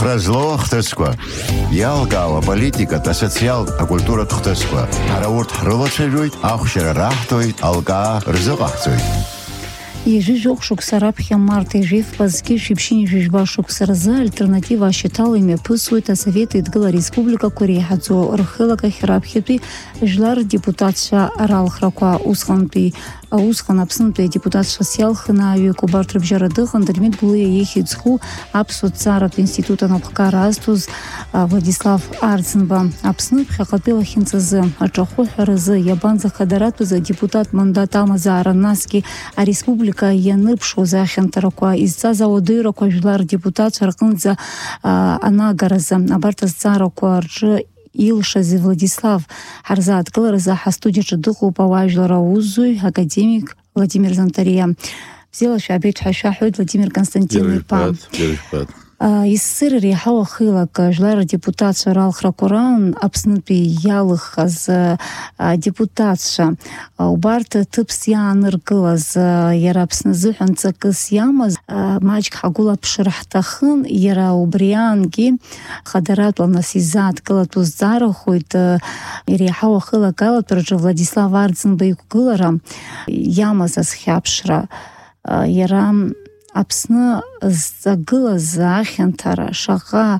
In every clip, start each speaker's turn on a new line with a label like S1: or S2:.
S1: Хразло хтысква. Ялгала политика та социал а культура хтысква. Хараурт хрылочежует, ахшера рахтует, алга рзыгахтует.
S2: Ежижок шуксарапхя марта ежив пазки шипшини жижба шуксарза альтернатива считала имя пысует а советы Идгала Республика Корея Хадзо Рхылака Хирапхипи жлар депутатша Аралхраква Усханпи Усхан Апсынпи депутатша Сялхына Юкубар Трыбжарадыхан Дальмит Гулыя Ехицху Апсу Царап Института Напхка Растуз Владислав Арцинба Апсынп Хакапила Хинцазы Ачаху Харазы Ябанза Хадаратуза депутат мандатама за Аранаски а Республика Яныпшу Захентараква из-за заводыраква жлар депутат Шаркынза Анагараза Абарта Цараква Ржи Илшази Владислав Харзат Глараза Хастудича Духу Паважлара Узуй академик Владимир Зантария взяла шабет Хашахуд Владимир Константинович Пан. Из сырри хава хылак жлар депутат Аралхракуран Апсынпи ялых аз депутатша убарта тыпс яныргылаз яра Апсынзыхын цакыс ямаз мачк хагула пшырахтахын яра убрианги хадарат ланасизат кылатуз зарахуит ири хава хылак алат прожа Владислав Арцинба гылара ямаз аз хяпшра яра Апсны загылаз ахьантара шаға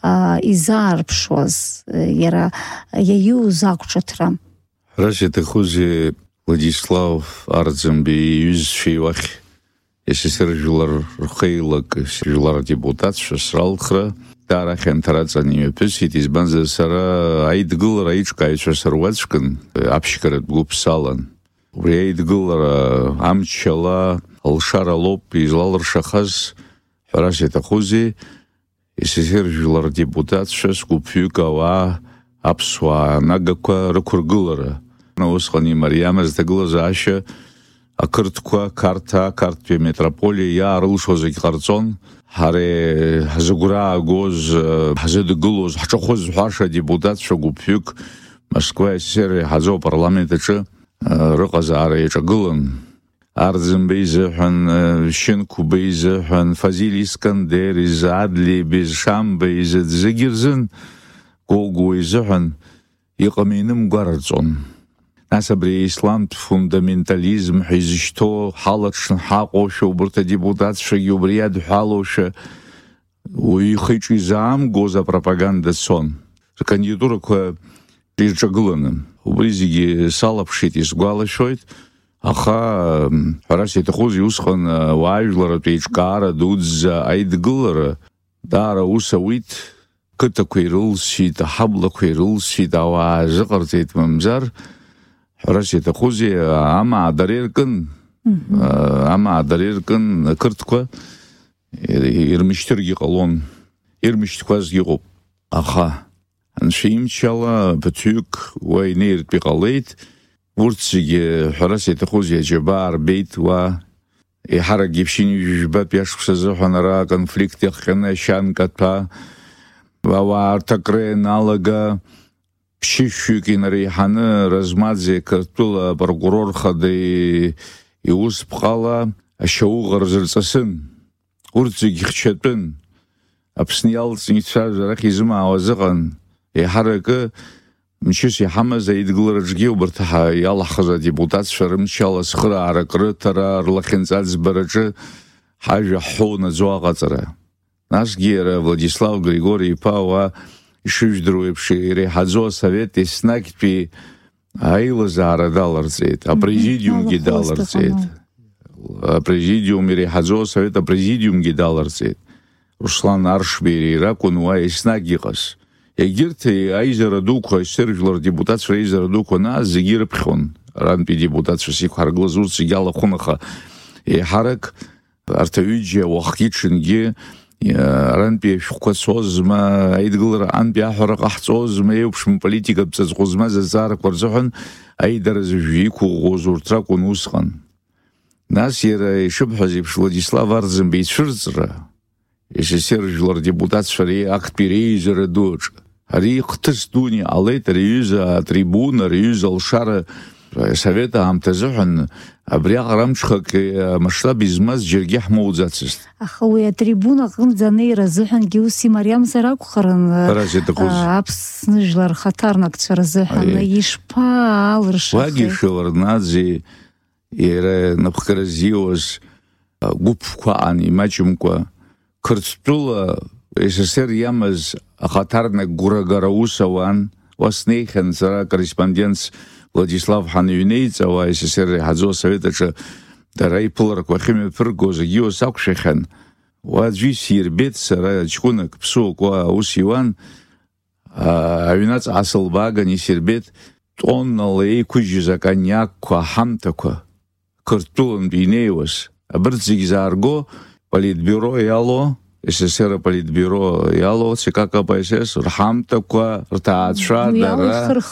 S2: изарпшуаз яра яю закучатра.
S3: Рашид Хузи Владислав Арцинби юзши вах СССР жылар рхейлак жылар депутат шасралхра тара ахьантара цанime песит избанза сара айдгылар айчкайча сарвачкан апшикарат гупсалан. Айдгылар амчала Алшара Лоп излалар шахаз Рашид Хузи СССР жылар депутат шас гупюкава апсуа нагаква ракургылара. Усхани Мариамаз дагылаза аша акыртква картпе метрополия я арылшозы карцон харе хазугра гоз хазедгылоз хачахоз хаша депутат ша гупюк Москва СССР хазо парламентачы рыказа арайча гылын Арзен бейзехен, Щенку бейзехен, Фазиль Искандер, из Адли, Безшам бейзет, Зегирзен, Голгу изехен, Иqаминым гарцон. Насабри ислам фундаментализм, Хизишто, Халатшн Хакоша, Убрта депутатша, Юбрияд Халоша, Уихичи заам, Гоза пропаганда сон. Кандидатура ква Рижагланым. Убризиги салапшит из Гуалашойт, Аха, Рашид Хузи Усхан Вайжлара Пейчкара Дудза Айдгылара Дара Усавит Кытаквей рылсит, Хаблаквей рылсит, Ава Зыкартейт Мамзар Рашид Хузи Ама Адареркын Кыртква Ирмиштирги Қалон Ирмиштиквазги Гоп Аха Аншимчала Патюк Вайнейрт Пикалейт Вурциге Рашид Хузи Джабар Бейт ва Ихара Гипшини Жбат Яшксаза Ханара конфликт Яхана Шанката Ва Артакре Налага Пшишюкин Рейханы Размадзе Картула Прокурор Хады Иус Пхала Ашаугар Зерцасын Вурциге Хчатын Апснял Снитса Зарахизма Авазаган Ихарака Мчуси Хамаза Идглараджги Убартаха Ялахаза депутат Шармчала Схра Аракрытара Рлахенцац Бараджи Хажа Хуна Зуагатара. Наш гера Владислав Григорий Пава Шиждруевший Рехазо Совет и Снакпи Айлазара Даларцет, а президиум Гидаларцет. А президиум Рехазо Совет, а президиум Гидаларцет. Руслан Аршбери Ракунуа и Снагикас. Егерте айзера дуко сервилар депутат фрейзера дуко на зигир пхон ранпи депутат шси харглазур сигала хунаха и харак артавиджи вахкичинге ранпи шукасозма айдглар анпи ахрак ахцозма юбшм политика бцазгузма зазар кварзхан айдер зжику гозуртра кунусхан нас ера шубхазиб Владислав Арцин бейширзра СССР жылар депутат шари актпирейзера дуч Ари Хтыстуни алет реюза трибуна, реюза алшара Совет аамҭазыҳәан абри аҟара амҽхак масштаб измаз џьаргьы ҳмоуӡацызт.
S2: Аха уи атрибуна аҟынӡа анеира азыҳәангьы ус имариамзар акәхарын Аԥсны жәлар рхаҭарнакцәа рзыҳәан ишԥаалыршахеи?
S3: Уагьы Шеварднаӡе иара напхгара зиуаз гәыԥқәа ан имаҷымкәа Қырҭтәыла СССР иамаз ахаҭарнак гәрагара ус ауан, уа снеихьан сара корреспондентс Владислав ҳаныҩнеиҵауа СССР иаҳаӡоу асовет аҿы дара иԥыларақәа ахьымҩаԥырго зегьы ус акәшахьан. Уа аӡәы сирбеит сара ҷкәынак ԥсуак уа аус иуан, аҩнаҵ асылбааган исирбеит тоннала еиқәыжьыз акониакқәа, аҳамҭақәа Қырҭтәылантәи инеиуаз. Абырҭ зегьы заарго политбюро иалоу, СССР политбюро иалоу ЦК КПСС рҳамҭақәа, рҭаацәа дара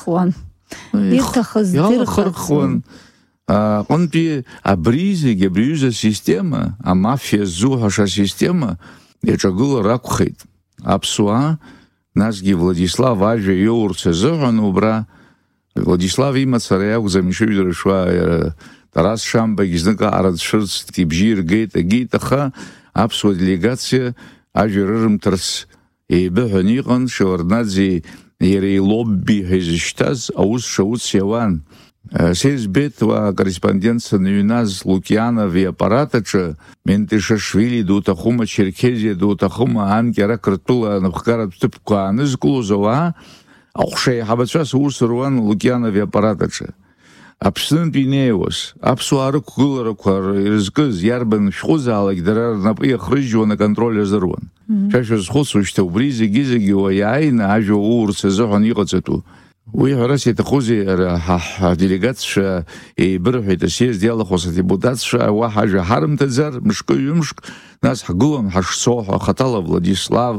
S3: иалахырхуан. Аҟынтәи абри зегьы абриҩыза система, амафиа ззуҳәаша система иаҿагылар акәхеит. Аԥсуаа, насгьы Владислав ажәа иоурц азыҳәан убра, Владислав имацара иакәӡам ишыҩдыршуа Тарас Шамбагь знык аҟара дцәырҵт, ибжьы иргеит, агеит, аха аԥсуа делегациа ажәа рырымҭарц еибыҳәан иҟан. Шеварднаӡе иара илобби ҳәа изышьҭаз аус шауц иауан. Сеизбеит уа корреспондент саныҩназ Лукианов иаппарат аҿы Ментишашвили дуҭахума, Черкезиа дуҭахума, анкьара Қырҭтәыла напхгаратә ҭыԥқәа аанызкылоз ауаа аҟәша еиҳабацәас аус руан Лукианов иаппарат аҿы. Аԥснынтәи инеиуаз аԥсуаа рықәгыларақәа ирызкыз иарбан шәҟәызаалак дара рнапы иахрыжьуан, аконтроль азыруан. Шәа шәазхәыцуа шьҭа убри зегьы уа иааины ажәа уурц азыҳәан иҟаҵатәу. Уи ҳәарас иаҭахузеи ҳделегациацәа еибырҳәеит, асъезд иалахәыз адепутатцәа уа ҳажәа ҳарымҭаӡар мышкы-ҩымшк, нас ҳгылан ҳашцо ҳәа хаҭала Владислав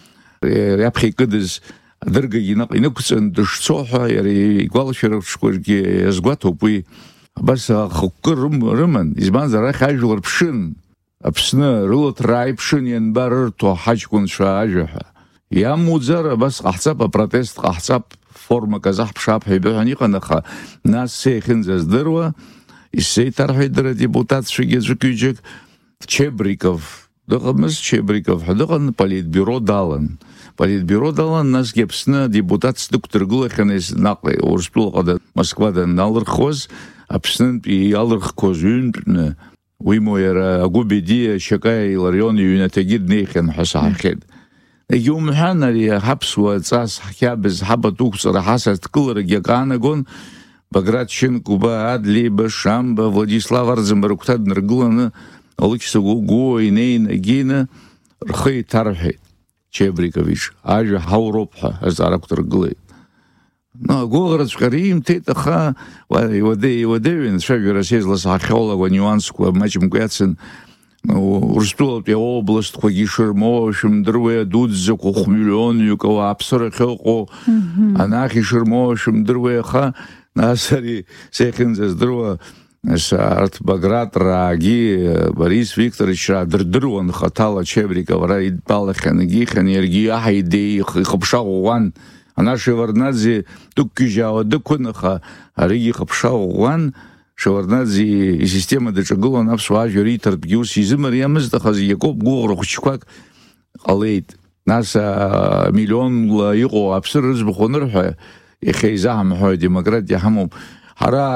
S3: иаԥхьа икыдыз адыргагьы наҟ инықәҵан дышцо ҳәа иара игәалашәарақәаҿгьы иазгәаҭоуп уи. Абас ахықәкы рыман, избанзар арахь ажәлар ԥшын, Аԥсны рылаҭра ааиԥшын ианба рырҭо ҳаҷкәынцәа ажәа ҳәа. Иамуӡар абас ҟаҳҵап, апротест ҟаҳҵап, формак азаҳԥшаап ҳәа иҳәан иҟан, аха нас сеихьынӡаздыруа исзеиҭарҳәеит дара адепутатцәагьы ӡәык-ҩыџьак. Чебриков дыҟамыз, Чебриков ҳәа дыҟан, политбюро далан. Политбюро далан, насгьы Аԥсны депутатс дықәдыргылахьан наҟ Урыстәылаҟа Москвада налырхуаз, Аԥснынтәи иалырхқәоз ҩынтәны уимоу иара Агәы-Бедиа Шьакаиа Иларион иҩнаҭагьы днеихьан ҳәа саҳахьеит. Егьаумҳәан ари ҳаԥсуа ҵас ҳхьабыз ҳабатәықәҵара ҳасаҭкыларагьы ак аанагон. Баграт Шьынқәба, Адлеиба, Шамба, Владислав Арӡынба рыгәҭа днаргыланы алықьса гәыуа инеин агьины рхы иҭарҳәеит. Чебрикович ажәа ҳауроуп ҳәа азҵаара ақәдыргылеит. Агәыӷраҵәҟьа римҭеит, аха иуадаҩын цәажәара сеизласаҳахьоула аниуансқәа маҷымкәа иацын. Урыстәылатәи аобластқәагьы ишырмоу шәымдыруеи, адуӡӡақәа хә-миллионҩык ауааԥсыра ахьыҟоу анахь ишырмоу шәымдыруеи, аха нас ари сеихьынӡаздыруа арҭ Багратраагьы Борис Викторовичраа дырдыруан хаҭала Чебриков ара идтәалахьан, егьихьан иаргьы аҳ ихыԥша ӷәӷәан. Ана Шеварднаӡе дықәгьежьаауа дықәын, аха аригьы ихыԥша ӷәӷәан. Шеварднаӡе исистема даҿагылон аԥсуаа ажәа риҭартәгьы ус изымариамызт, аха зегьы акоуп гәыӷра хәыҷқәак ҟалеит. Нас миллионла иҟоу аԥсыра рыӡбахә анырҳәа иахьа изаҳамҳәо демократиа ҳамоуп. Ҳара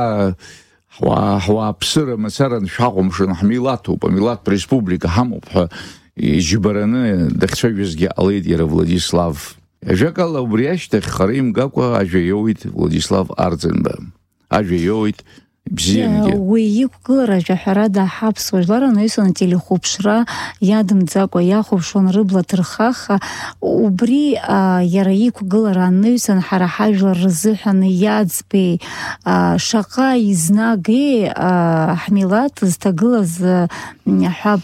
S3: ҳуааԥсыра мацаран шәаҟәымшан, ҳмилаҭуп, амилаҭтә республика ҳамоуп ҳәа иџьбараны дахьцәажәазгьы ҟалеит иара Владислав. Ажәакала убри ашьҭахь хара имгакәа ажәа иоуит Владислав Арӡынба. Ажәа иоуит бзиангьы.
S2: Уи иқәгылара ажәаҳәарада ҳаԥсуа жәлар анаҩсан ателехәаԥшра иадымҵакәа иахәаԥшуан рыбла ҭырхаха. Убри иара иқәгылара анаҩсан ҳара ҳажәлар рзыҳәан иаӡбеи шаҟа изнагеи ҳмилаҭ зҭагылаз ҳәаб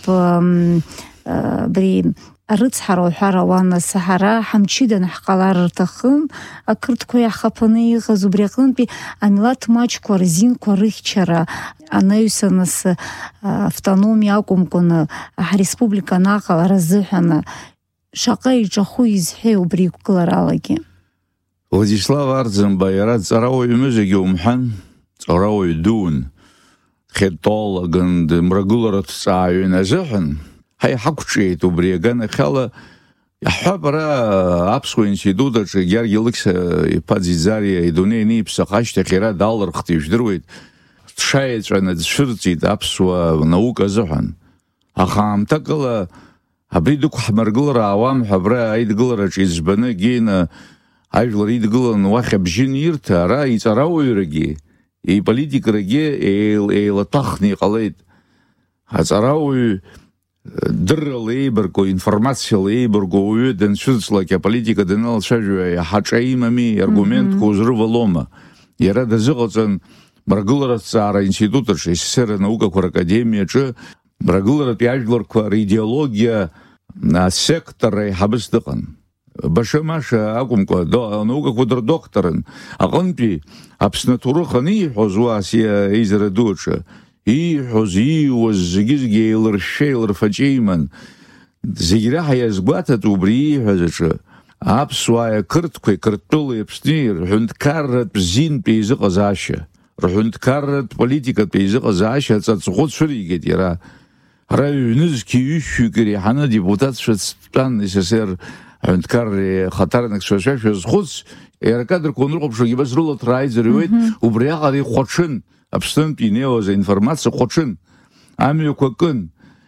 S2: абри арыцҳара уҳәар ауан, нас ҳара ҳамчыданы ҳҟалар рҭахын, ақырҭқәа иаҳхаԥаны иҟаз. Убри аҟнытәи амилаҭ маҷқәа рзинқәа рыхьчара анаҩсан нас автономиа акәымкәаны ҳреспублика анаҟалара азыҳәан шаҟа иҿахәы изҳәеи убри иқәгыларалагьы?
S3: Владислав Арӡынба иара дҵарауаҩымызагьы умҳәан, ҵарауаҩ дуун, хетологын, мрагыларатә ҭҵааҩын азыҳәан ҳақәҿиеит убри аганахьала. Иаҳҳәап ара аԥсуа институт аҿы Георги Лықьса-иԥа Ӡиӡариа идунеи аниԥсах ашьҭахь иара далырхт, ижәдыруеит, дшаеҵәаны дцәырҵит аԥсуа наука азыҳәан. Аха аамҭакыла абри дықәҳмыргылар аауам ҳәа абра аидгылараҿы иӡбаны геины ажәлар идгылан уахь абжьы нирҭа, ара иҵарауаҩрагьы, иполитикарагьы еилаҭәахны иҟалеит. Аҵарауаҩ дыррала еибарго, информациала еибарго ауаҩы данцәыӡлак аполитика даналацәажәо иаҳаҿа имами, аргументқәа узрывалома. Иара дазыҟаҵан мрагыларатә ҭҵаара аинститут аҿы, СССР анаукақәа ракадемиаҿы мрагыларатәи ажәларқәа реидеологиа асектор аиҳабыс дыҟан. Баша-маша акәымкәа анаукақәа дырдокторын. Аҟынтәи Аԥсны аҭоурых аниҳәоз уас аизара ду аҿы, ииҳәоз, ииуаз зегьы-зегьы еилыршәшәа, еилырфаҷы иман. Зегь раҳа иазгәаҭат убри ииҳәаз аҿы аԥсуаа ақырҭқәеи Қырҭтәылеи Аԥсни рҳәынҭқарратә зинтә еизыҟазаашьа, рҳәынҭқарратә политикатә еизыҟазаашьа аҵаҵӷәы цәыригеит иара. Ара ҩнызқьи-ҩышәҩык иреиҳаны депутатцәа дтәан СССР ҳәынҭқарреи ахаҭарнакцәа шәазхәыц, иара акадрқәа унрыхәаԥшуагьы бас рылаҭра ааиӡырҩуеит, убриаҟара ихәаҽын, Аԥснынтә инеиуаз аинформациа хәаҽын. Амҩақәа кын,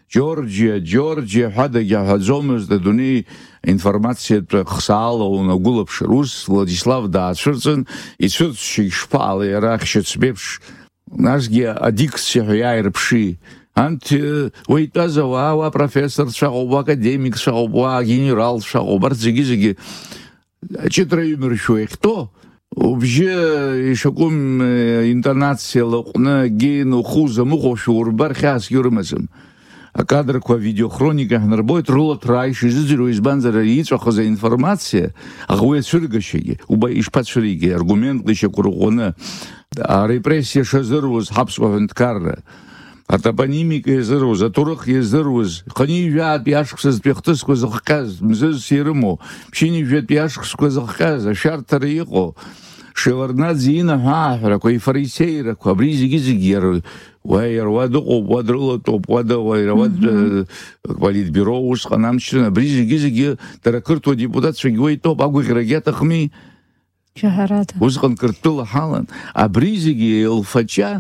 S3: Џьорџьиа ҳәадагьы аҳәаӡомызт адунеи аинформациатә хсаала унагәылаԥшыр. Ус Владислав даацәырҵын, ицәырҵшьы ишԥаала иара ахьшьыцбеиԥш, насгьы адикциа ҳәа иааирԥши. Анҭ уа итәаз ауаа, уа профессорцәа ҟоуп, уа академикцәа ҟоуп, уа генералцәа ҟоуп, арҭ зегьы-зегьы аҷыдра ҩмыршәо иахьтәоу, убжьы ишакәым интонациа лаҟәны геин ухәы замыҟоушәа урбар хьаасгьы урымаӡам. Акадрқәа авидеохроника ҳнарбоит, рылаҭра ааишьа изыӡырҩуа, избанзар иҵәахыз аинформациа, аха уи ацәыргашьагьы, ишԥацәыригеи, аргументла ишьақәырӷәӷәаны, арепрессиа шазыруаз ҳаԥсуа ҳәынҭқарра, атопонимика иазыруаз, аҭоурых иазыруаз, хынижәаатәи ашықәсазтәи ахҭысқәа зыхҟьаз, мзызс ирымоу, ԥшьынижәатәи ашықәсқәа зыхҟьаз, ашәарҭара иҟоу, Шеварднаӡе инаҳәааҳәрақәа, ифарисеирақәа, абри зегьы-зегьы иара уа дыҟоуп, уа дрылатәоуп, иара уа политбюро усҟан амчрын, абри зегьы-зегьы дара ақырҭуа депутатцәагьы уа итәоуп, агәаӷьрагьы аҭахми. Усҟан Қырҭтәыла ҳалан. Абри зегьы еилфаҷа,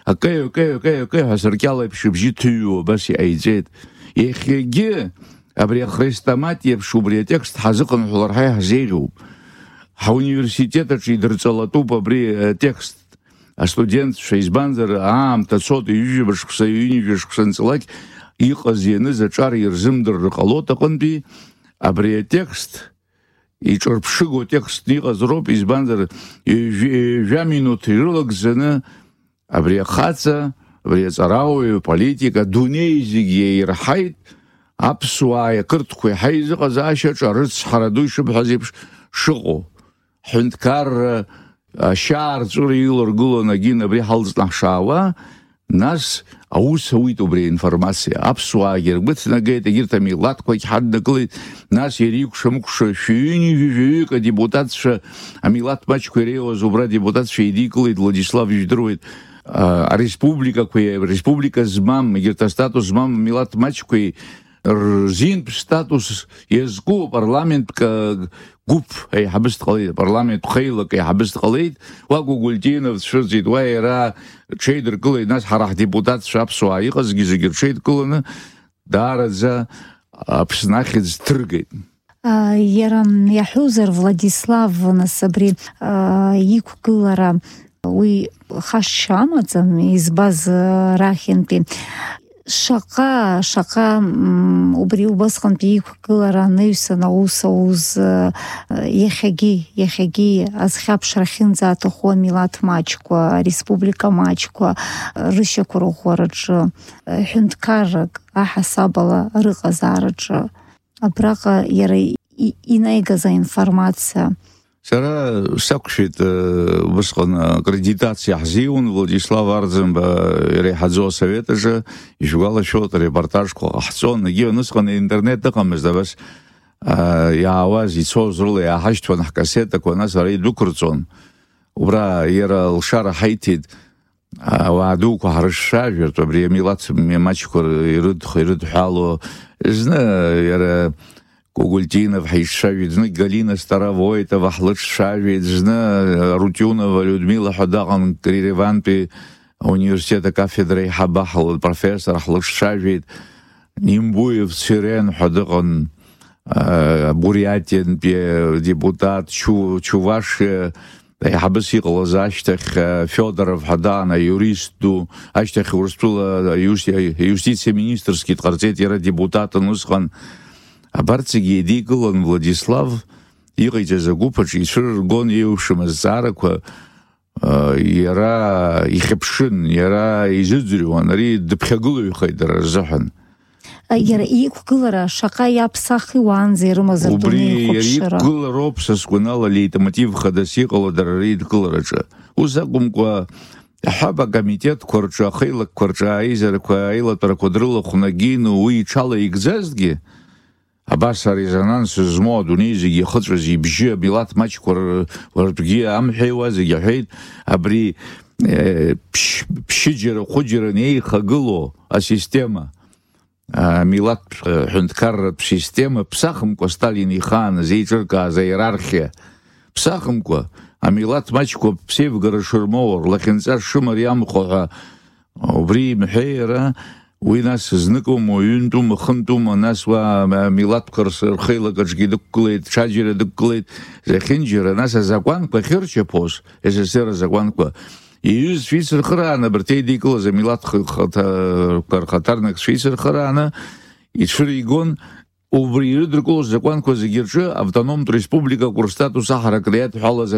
S3: акеҩ ҳәа саркьал еиԥш ибжьы ҭыҩуа абас иҟаиҵеит. Иахьагьы абри ахрестомат еиԥш убри атекст ҳазыҟамҳәалар ҳазеиӷьуп. Ҳауниверситет аҿы идырҵалатәуп абри атекст. Астудентцәа избанзар аамҭа цоит, ҩыџьа шықәса, ҩынҩажәа шықәса анҵалак иҟаз ианыз аҿар ирзымдырыр ҟалоит аҟынтәи абри атекст иҿырԥшыгоу текстны иҟаз роуп, избанзар ҩажәа минуҭ ирылагӡаны абри ахаҵа, абри аҵарауаҩ, политика, адунеи зегьы еирҳаит аԥсуааи ақырҭқәеи ҳаизыҟазаашьаҿы арыцҳара ду ишыбҳәаз еиԥш шыҟоу. Ҳәынҭқарра ашьаарҵәыра иларгылон агьин абри ҳалҵнаҳшаауа, нас аус ауит убри аинформациа. Аԥсуаагьы ргәыҵнагеит, егьырҭ амилаҭқәагьы ҳаднакылеит, нас иара икәша-мыкәша шәҩынҩажәаҩык адепутатцәа, амилаҭ маҷқәа иреиуаз убра адепутатцәа еидикылеит, Владислав ижәдыруеит, республика змам, егьырҭ астатус змам амилаҭ маҷқәеи рзинтә статус иазку парламентк гәыԥ еиҳабыс дҟалеит, парламент хеилак еиҳабыс дҟалеит, уа Гугультинов дцәырҵит, уа иара рҽеидыркылеит, нас ҳара ҳдепутатцәа аԥсуаа иҟазгьы зегьы рҽеидкыланы даараӡа Аԥсны ахьӡ ҭыргеит.
S2: Иара иаҳәозар Владислав нас абри иқәгылара уи хашшьа амаӡам избаз рахьынтәи. Шаҟа убри убасҟантәи иқәгылара анаҩсан аус ауз иахьагьы азхьаԥшра ахьынӡааҭаху амилаҭ маҷқәа, ареспублика маҷқәа рышьақәырӷәӷәараҿы, ҳәынҭқаррак аҳасабала рыҟазаараҿы абраҟа иара инаигаз аинформациа.
S3: Сара сақәшәеит убасҟан акредитациа ҳзиун Владислав Арӡынба иреиҳаӡоу асовет аҿы, ишәгәалашәоит арепортажқәа ҟаҳҵон, егьи усҟан аинтернет ыҟамызт, абас иаауаз ицоз рыла иааҳашьҭуан ҳкассетақәа, нас ара идәықәырҵон. Убра иара лшара ҳаиҭеит, وعدوك حرشاجر تبري ميلات ماتشكر يرد حاله زنا يرى Кугультинов, Хайшавид, зна Галина Старовойтова, Хлыш-Шавид, зна Рутюнова, Людмила Ходаган, Криреванпи, университета кафедры Хабахал, профессор Хлыш-Шавид, Нимбуев, Сирен, Ходаган, Бурятин, депутат, Чувашия, Хабасикала, Заштах, Федоров, Хадана, юристу, Аштах Урстула, юстиция министерский, Ткарцет, Яра депутата, Нусхан, Абарцеги Диколон Владислав, Игайте Загупач, и Ширгон Еушим Зараква, Яра Ихепшин, Яра Изюдзюан, Ри Депхагулу Хайдер Захан.
S2: Яра Икулара, Шакая Псахи Уанзи, Ромазардуни Хопшира.
S3: Икула Ропса скунала лейтмотив Хадасикола Дарарид Куларача. Узакумква Хаба комитет Корча Хейла Корча Айзер Куаила Таракудрила Хунагину, Уичала Игзезги. Абаса резонанс змо дунизиги хыцӏвази бжьы милат мачква ртгьи амхӏвуази йахӏвитӏ абри пщыджьара хвыджьара неихагыло асистема милат хӏвынткарратӏ система псахымкӏва Сталин ихан зейшӏыркӏаз аиерархия псахымкӏва амилат мачква псевгара шырмаур лахьынцӏа шымар йамхӏвуа убри мхӏвейра Уи нас зныкъвым, уҩынтәым, хынтәым, нас милаҭқәа рхеилагаҿгьы дықәгылеит, ҽаџьара дықәгылеит, зехьынџьара, нас азакәанқәа ахьырчаԥоз, СССР азакәанқәа, иҩызцәа ицырхырааны, абарҭ еидикылаз амилаҭқәа рхаҭарнакцәа ицырхырааны, иҽыригон, убри ирыдыркылоз азакәанқәа зегьы рҿы автономтә республикақәа рстатус аҳаракра иадҳәалаз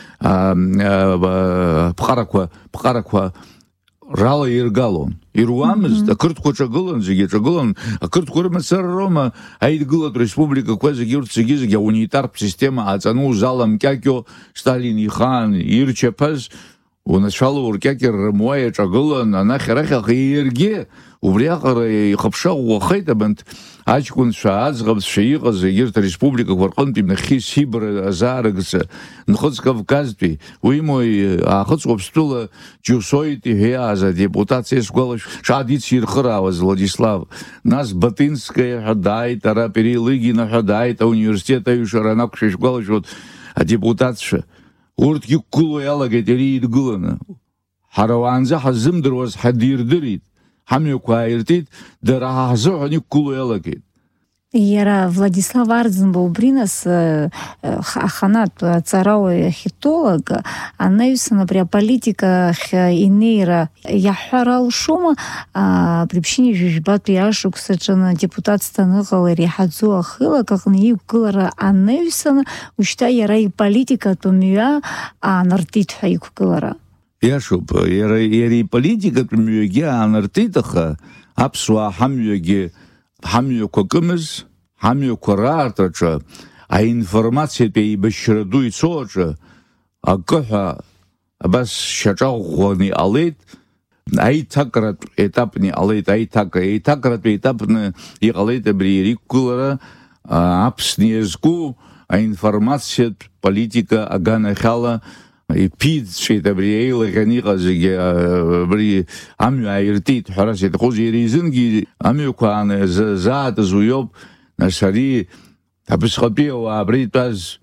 S3: ԥҟарақәа Рала иргалон. Ируамыз, акыртқәа ҿагылан, зегьы ҿагылан, акыртқәа рымацара роума, аидгылатә республикақәа зегьы урҭ зегьы аунитартә система аҵаны узаламкьакьо Сталин ихан ирчаԥаз унацәала уркьакьа рымуа иаҿагылан, анахь арахь иаргьы убри аҟара ихыԥша ӷәӷәахеит абанҭ аҷкәынцәа, аӡӷабцәа иҟаз егьырҭ ареспубликақәа рҟынтәи нахьхьи Сибра азаарыгӡа, Нхыҵ Кавказтәи, уимои Ахыҵ-Уаԥстәыла Џьусоит иҳәиааз адепутат сгәалашәоит, шаҟа дицирхыраауаз Владислав, нас Батинскаиа ҳәа дааит, ара Перелыгина ҳәа дааит, ауниверситет аҩшара анақәшәа ишгәалашәоит адепутатцәа, урҭгьы иқәгыло иалагеит иара идгыланы, ҳара уаанӡа ҳазымдыруаз ҳадирдырит. Ҳамҩақәа ааиртит, дара ҳазыҳәан иқәгыло иалагеит.
S2: Иара Владислав Арӡынба убри нас аханатә аҵарауаҩ ахитолог анаҩсан абри аполитика ахь инеира иаҳҳәар алшома абри ԥшьынҩажәи жәбатәи ашықәсаҿы депутатсҭан ыҟала иреиҳаӡоу ахылак аҟны иқәгылара анаҩсан ушьҭа иара иполитикатә мҩа аанартит ҳәа иқәгылара.
S3: Иашоуп, иара иполитикатә мҩагьы аанартит, аха аԥсуаа ҳамҩақәа кымыз, ҳамҩақәа раартраҿы, аинформациатә еибашьра ду ицо аҿы, акыҳәа абас шьаҿаӷәӷәаны иҟалеит, аиҭакратә етапны иҟалеит, аиҭакратә етапны иҟалеит абри иара иқәгылара Аԥсны иазку аинформациатә политика аганахьала иԥиҵәеит абри еилаган иҟаз зегьы абри амҩа ааиртит ҳәарас иаҭахоз иара изынгьы амҩақәа заатыз уиоуп, нас ари абысҟатәи ауаа абра итәаз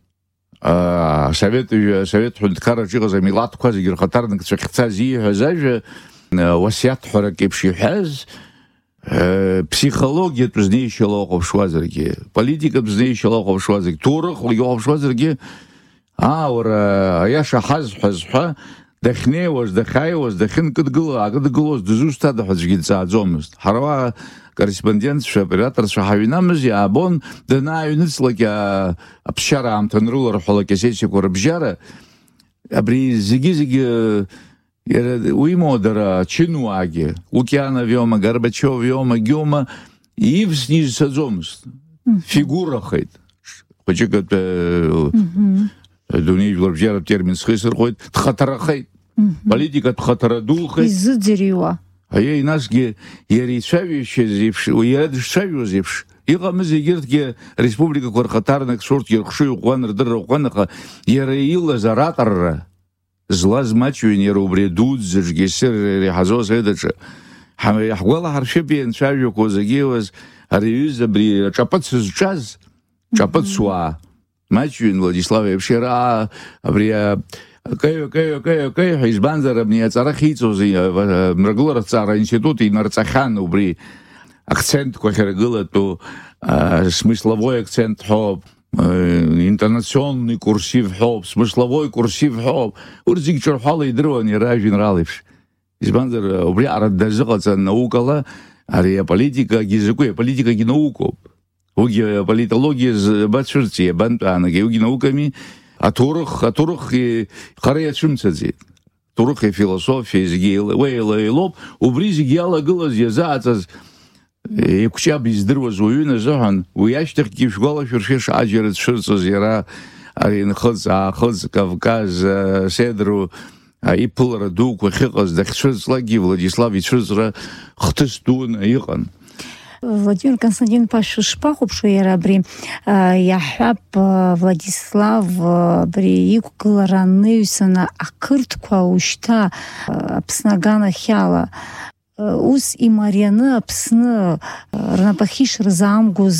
S3: асовет ҳәынҭқарраҿы иҟаз амилаҭқәа зегьы рхаҭарнакцәа ахьцаз ииҳәаз ажәа уасиаҭҳәарак еиԥш иҳәаз психологиатә знеишьала уахәаԥшуазаргьы, политикатә знеишьала уахәаԥшуазаргьы, ҭоурыхлагьы уахәаԥшуазаргьы аура аиаша ҳазҳәаз ҳәа дахьнеиуаз, дахьааиуаз, дахьынкыдгылоз дызусҭада ҳәа аӡәгьы дҵааӡомызт. Ҳара корреспондентцәа, операторцәа ҳаҩнамыз иаабон, данааҩныҵлак аԥсшьара аамҭа анрыларҳәалак асессиақәа рыбжьара, абри зегьы уимоу дара чынуаагьы, Лукьянов иоума, Горбачев иоума, Гьома, ивсны изцаӡомызт, фигурахеит. Хәыҷыкатә дунеижәлар бжьаратә термин схы исырхоит, дхаҭарахеит, политика дхаҭара духеит.
S2: Изыӡырҩуа.
S3: Аиеи, насгьы иара ицәажәашьаз еиԥш, иара дышцәажәоз еиԥш, иҟамыз егьырҭгьы республикақәа рхаҭарнакцәа урҭгьы рхшыҩ ӷәӷәан, рдырра ӷәӷәан, аха иара илаз аратарра злазмачҩын иара убри дуӡӡаҿгьы ссир иҳазоз едаҿы ҳгәалаҳаршәып ианцәажәақәо зегьы иуаз ари аҩыза абри аҿаԥыц зҿаз ҿаԥыцуаа маҷҩын Владислав еиԥш иара абри каҩ избанзар абни аҵара хиҵоз мрагылараҭҵаара аинститут инарҵахьан убри акцентқәа ахьаргылатәу смысловой акцент ҳәоуп интонационный курсив ҳәоуп смысловой курсив ҳәоуп урҭ зегьы ҿырҳәала идыруан иара ажәеинраала еиԥш избанзар убри аҟара дазыҟаҵан наукала ари аполитикагьы закәи аполитикагьы наукоуп уигьы аполитологиа бацәырҵи абантәаанагьы уигьы науками аҭоурых хара иацәымцаӡеит аҭоурых философиа зегьы еилоуп убри зегьы иалагылаз иазааҵаз еиқәҷаб издыруаз уаҩын азыҳәан уи ашьҭахьгьы шәгәалашәыршәа шаџьара дшырҵоз иара ари нхыҵ аахыҵ Кавказ седру иԥылара дуқәа ахьыҟаз дахьцәырҵлакгьы Владислав ицәырҵра хҭыс дуны иҟан.
S2: Владимир Константинович шпахәаԥшуа иара абри иаҳҳәап Владислав абри иқәгылара аныҩсаны ақырҭқәа ушьҭа Аԥсны аганахьала ус имарианы Аԥсны рнапахьы ишырзаамгоз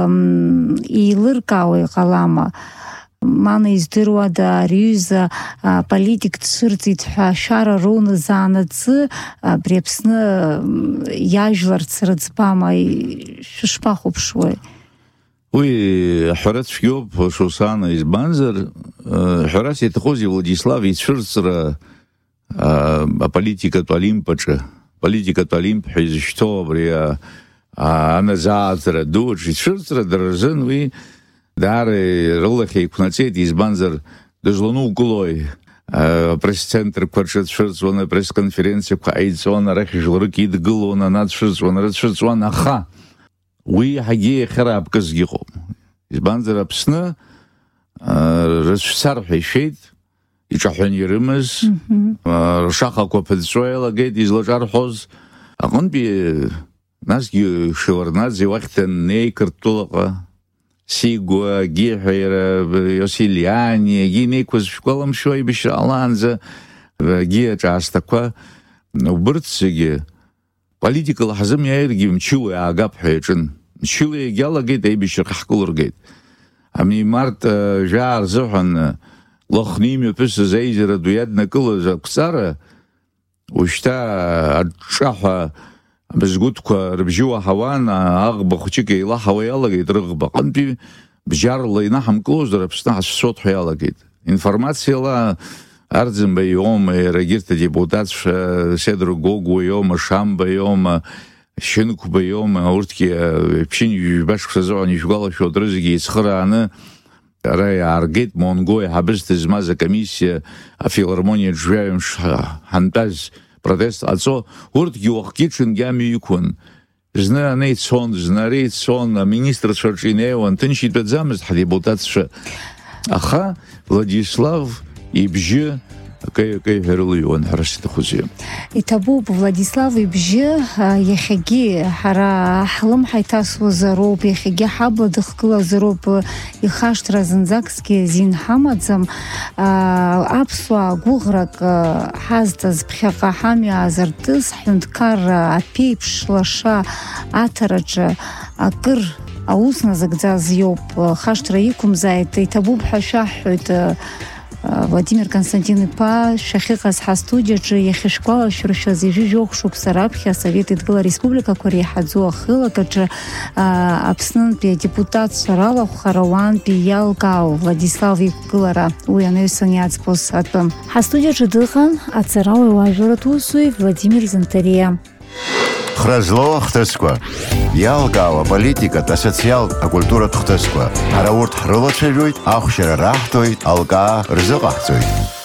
S2: еилыркаауа иҟалама мана издыруада ари аҩыза политик дцәырҵит ҳәа ашәара роуназаанаҵы абри Аԥсны иажәларц рыӡбама шәышԥахәаԥшуеи?
S3: Уи ҳәара цәгьоуп Шусана избанзар ҳәарас иаҭахози Владислав ицәырҵра аполитикатә олимпаҿы политикатә олимп ҳәа изышьҭоу абри аназааӡара дуаҿы ицәырҵра дара рзын уи даара рылахь еиқәнаҵеит избанзар дызланукылои апресс-центрқәа рҿы дцәырҵуан апресс-конференциақәа ҟаиҵон арахь жәларык идгылон ана дцәырҵуан ара дцәырҵуан аха уи иаҳагьы иахьараапкызгьы ыҟоуп избанзар Аԥсны рыцәцар ҳәа ишәеит иҿаҳәаны ирымаз ршахақәа ԥыҵәҵәо иалагеит излаҿарҳәоз аҟынтәи насгьы Шеварднаӡе уахь даннеи Қырҭтәылаҟа Сигуа, Гиҳәа, Иосилиани, егьи инеиқәыз шәгәаламшәои Бышьраалаанӡа егьи аҿаасҭақәа убырҭ зегьы политикала ҳзымиааиргьы мчыла иаагап ҳәа иаҿын. Мчыла егьалагеит аибашьраҟа ҳкылыргеит. Ами март жәаа рзыҳәан Лыхны имҩаԥысыз аизара ду иаднакылаз ақәҵара ушьҭа аҿҿаҳәа абызгәыҭқәа рыбжьы уаҳауан аӷба хәыҷык еилаҳауа иалагеит рыӷба аҟынтәи бџьарла инаҳамкылозар Аԥсны ҳацәцот ҳәа иалагеит. Информациала Арӡынба иоума, егьырҭ адепутатцәа Седру Гогуа иоума, Шамба иоума, Шьынқәба иоума, урҭгьы ԥшьынҩ жәба-шықәса азыҳәан ишәгәалашәоит рызегьы еицхырааны ара иааргеит Монго иҳабысҭа змаз акомиссиа афилармониаҿ жәаҩымш ҳантәаз протест ҟаҵо урҭгьы уахгьы ҽынгьы амҩа иқәын. Зны ана ицон, зны ара ицон, аминистрцәа рҿы инеиуан, ҭынч итәаӡамызт ҳадепутатцәа. Аха Владислав ибжьы акаҩ-акаҩҳәа рылыҩуан ҳәарас иҭахузеи.
S2: Иҭабуп Владислав ибжьы иахьагьы ҳара ҳлымҳа иҭасуазароуп, иахьагьы ҳабла дыхгылазароуп, ихашҭра зынӡакгьы азин ҳамаӡам. Аԥсуаа гәыӷрак ҳазҭаз ԥхьаҟа ҳамҩа аазартыз ҳҳәынҭқар аԥеиԥш лаша аҭараҿы акыр аус назыгӡаз иоуп, хашҭра иқәымзааит, иҭабуп ҳәа шәаҳҳәоит. Владимир Константин-иԥа шәахьыҟаз ҳастудиаҿы иахьышәгәалашәыршәаз ижәы-жәохә шықәса раԥхьа Асовет Еидгыла Республикақәа реиҳаӡоу ахылакаҿы Аԥснынтәи адепутатцәа ралахәхара уаантәи иалкаау Владислав иқәгылара уи анаҩсан иаӡбоз атәы. Ҳастудиаҿы дыҟан аҵарауаҩ уажәларатә усуҩ Владимир Зынҭариа.
S1: Хра злоу ахҭысқәа, иалкаау аполитикатә, асоциалтә, акультуратә хҭысқәа. Ҳара урҭ ҳрылацәажәоит, ахәшьара раҳҭоит, алкаа рзыҟаҳҵоит.